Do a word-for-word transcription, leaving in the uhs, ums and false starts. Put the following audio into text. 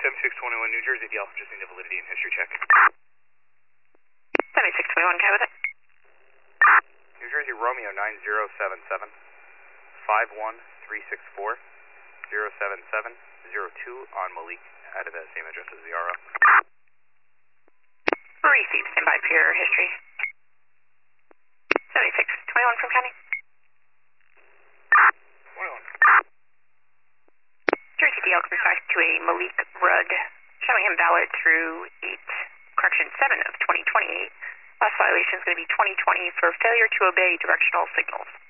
seventy-six twenty-one New Jersey D L, just need a validity and history check. seventy-six twenty-one, okay with it? New Jersey Romeo nine zero seven seven, five one three six four, zero seven seven zero two on Malik, out of that same address as the R O. Received, stand by for your history. seventy-six twenty-one from county. twenty-one. Jersey D L comes back to a Malik Rudd, showing him valid through eight, correction, seven of twenty twenty-eight. Last violation is going to be twenty twenty for failure to obey directional signals.